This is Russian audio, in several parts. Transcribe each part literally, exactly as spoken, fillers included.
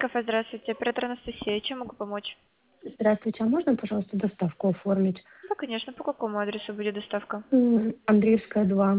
кафе, здравствуйте. Оператор Анастасия. Чем могу помочь? Здравствуйте, а можно, пожалуйста, доставку оформить? Да, конечно. По какому адресу будет доставка? М, Андреевская, два.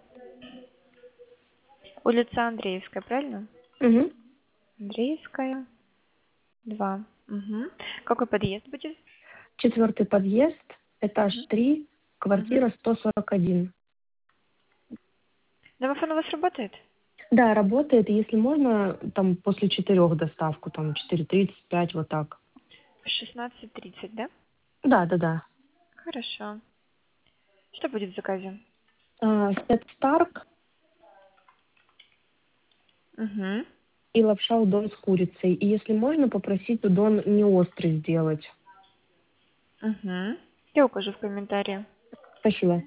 Улица Андреевская, правильно? Угу. Андреевская, два. Угу. Какой подъезд будет? Четвертый подъезд, этаж Угу. три, Угу. квартира сто сорок один. Домофон у вас работает? Да, работает, если можно, там после четырех доставку, там четыре тридцать, пять, вот так. шестнадцать тридцать, да? Да, да, да. Хорошо. Что будет в заказе? А, сет Старк Угу. и лапша удон с курицей. И если можно, попросить удон не острый сделать. Угу. Я укажу в комментарии. Спасибо.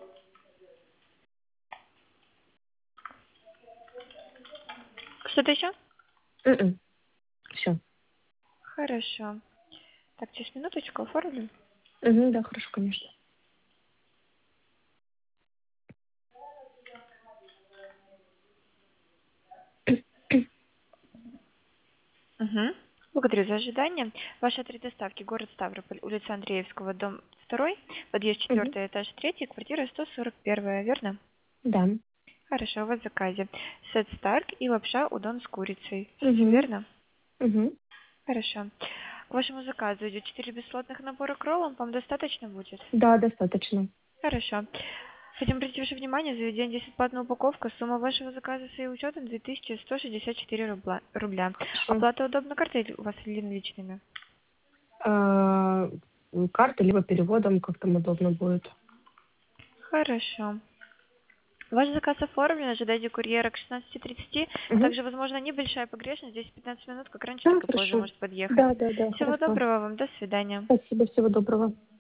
Что-то еще? Все. Хорошо. Так, через минуточку оформлю. Угу, да, хорошо, конечно. Угу. Благодарю за ожидание. Ваши три доставки. Город Ставрополь, улица Андреевского, дом второй, подъезд Угу. четвертый, этаж третий, квартира сто сорок первая, верно? Да. Хорошо, у вас в заказе. Сет Старк и лапша удон с курицей. Все Угу. верно? Угу. Хорошо. К вашему заказу идет четыре бесплатных набора к роллам. Вам достаточно будет? Да, достаточно. Хорошо. Хотим обратить ваше внимание, заведение здесь платная упаковка. Сумма вашего заказа с ее учетом две тысячи сто шестьдесят четыре рубля. рубля. Хорошо. Оплата удобна картой или у вас или наличными? А, карты, либо переводом, как там удобно будет. Хорошо. Ваш заказ оформлен, ожидайте курьера к шестнадцати тридцати. Угу. Также, возможно, небольшая погрешность, десять-пятнадцать минут, как раньше, Да, так и позже хорошо. может подъехать. Да, да, да, Всего хорошо. доброго вам, до свидания. Спасибо, всего доброго.